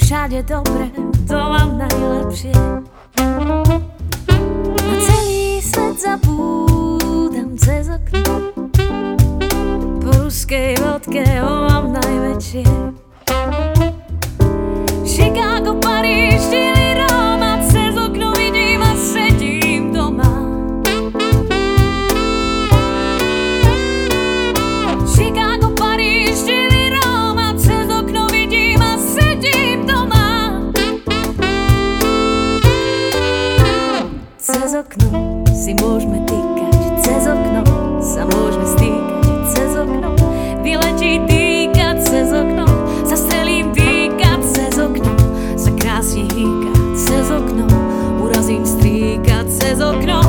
všade dobre, to mám najlepšie. Na celý svet zabúdam cez okno, po ruskej vodke ho mám najväčšie. Chicago, Paríž, Chile, Róma, cez okno vidím a sedím doma. Chicago, Paríž, Chile, Róma, cez okno vidím a sedím doma. Cez okno si môžeme týkať, cez okno sa môžeme stýkať, cez okno vyletí týkať, cez okno sa strelím týkať, cez okno sa krásne hýkať, cez okno urazím strýkať, cez okno